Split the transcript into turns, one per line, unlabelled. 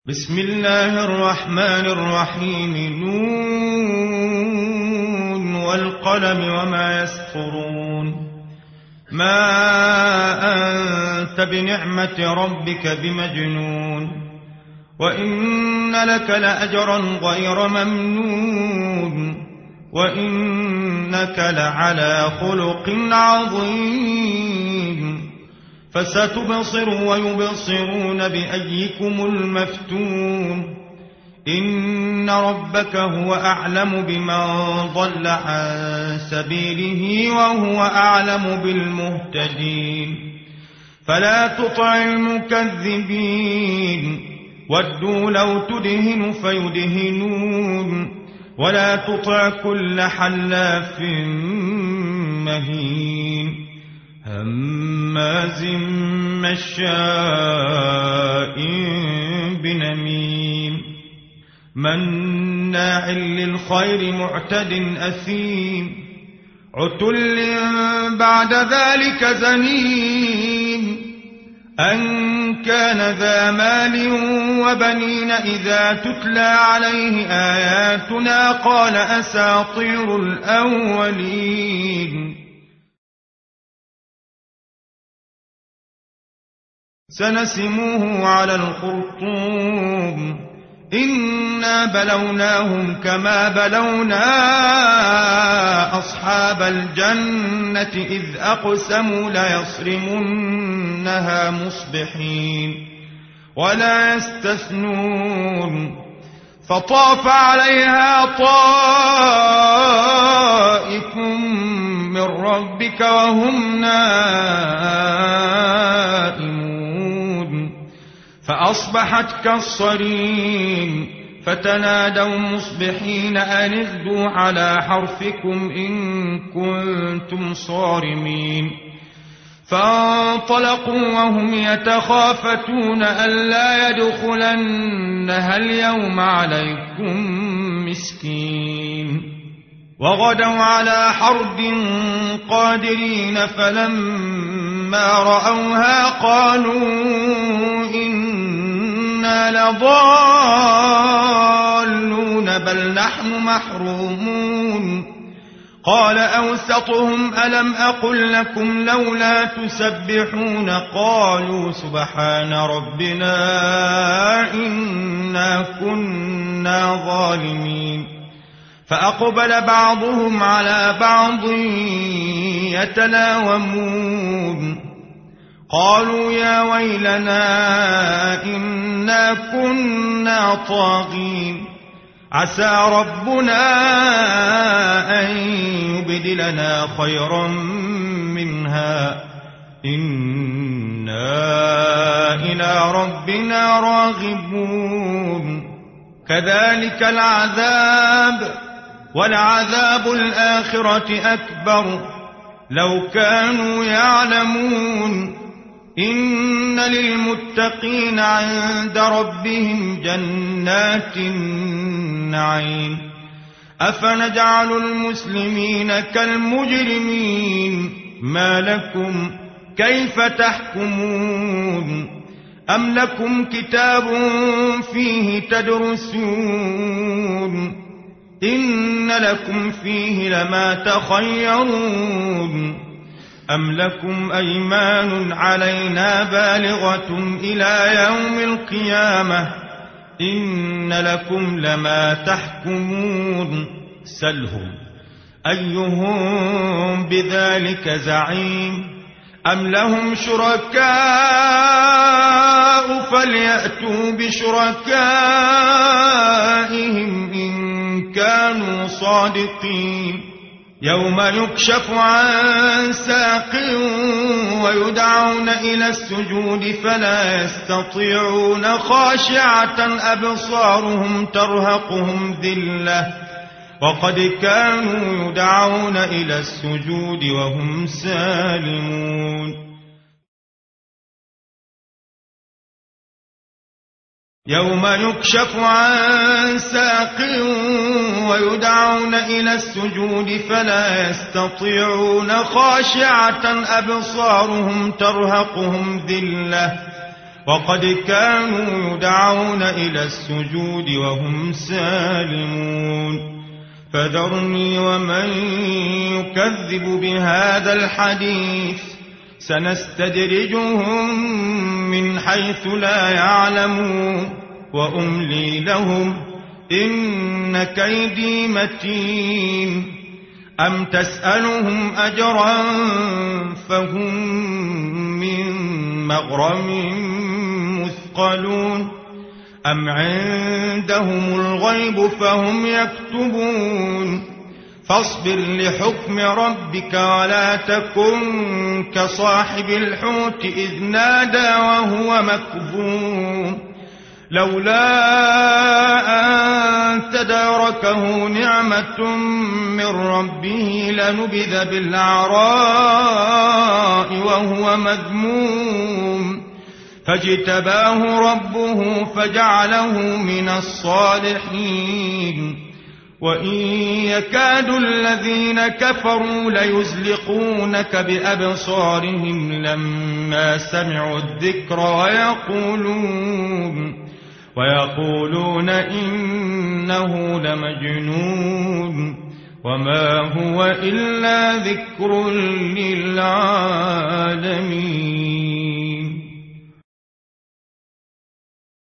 بسم الله الرحمن الرحيم نون والقلم وما يسطرون ما أنت بنعمة ربك بمجنون وإن لك لأجرا غير ممنون وإنك لعلى خلق عظيم فستبصر ويبصرون بأيكم المفتون إن ربك هو أعلم بمن ضل عن سبيله وهو أعلم بالمهتدين فلا تطع المكذبين ودوا لو تدهن فيدهنون ولا تطع كل حلاف مهين هماز مشاء بنميم مناع للخير معتد أثيم عتل بعد ذلك زنيم أن كان ذا مال وبنين إذا تتلى عليه آياتنا قال أساطير الأولين سنسموه على الخرطوم إنا بلوناهم كما بلونا أصحاب الجنة إذ أقسموا ليصرمنها مصبحين ولا يستثنون فطاف عليها طائف من ربك وهم نائمون فأصبحت كالصريم فتنادوا مصبحين أن اغدوا على حرثكم إن كنتم صارمين فانطلقوا وهم يتخافتون ألا يدخلنها اليوم عليكم مسكين وغدوا على حرد قادرين فلما رأوها قالوا إنا لضالون بل نحن محرومون قال أوسطهم ألم أقل لكم لولا تسبحون قالوا سبحان ربنا إنا كنا ظالمين فأقبل بعضهم على بعض يتلاومون قالوا يا ويلنا إنا كنا طاغين عسى ربنا أن يبدلنا خيرا منها إنا إلى ربنا راغبون كذلك العذاب ولعذاب الآخرة أكبر لو كانوا يعلمون إن للمتقين عند ربهم جنات النعيم أفنجعل المسلمين كالمجرمين ما لكم كيف تحكمون أم لكم كتاب فيه تدرسون إن لكم فيه لما تخيرون أم لكم أيمان علينا بالغة إلى يوم القيامة إن لكم لما تحكمون سلهم أيهم بذلك زعيم أم لهم شركاء فليأتوا بشركائهم إن كانوا صادقين يوم يكشف عن ساق ويدعون إلى السجود فلا يستطيعون خاشعة أبصارهم ترهقهم ذلة وقد كانوا يدعون إلى السجود وهم سالمون يوم يكشف عن ساق ويدعون إلى السجود فلا يستطيعون خاشعة أبصارهم ترهقهم ذلة وقد كانوا يدعون إلى السجود وهم سالمون فذرني ومن يكذب بهذا الحديث سنستدرجهم من حيث لا يعلمون وأملي لهم إن كيدي متين أم تسألهم أجرا فهم من مغرم مثقلون أم عندهم الغيب فهم يكتبون فاصبر لحكم ربك ولا تكن كصاحب الحوت إذ نادى وهو مكظوم لولا أن تداركه نعمة من ربه لنبذ بالعراء وهو مذموم فاجتباه ربه فجعله من الصالحين وإن يكاد الذين كفروا ليزلقونك بأبصارهم لما سمعوا الذكر ويقولون إنه لمجنون وما هو إلا ذكر للعالمين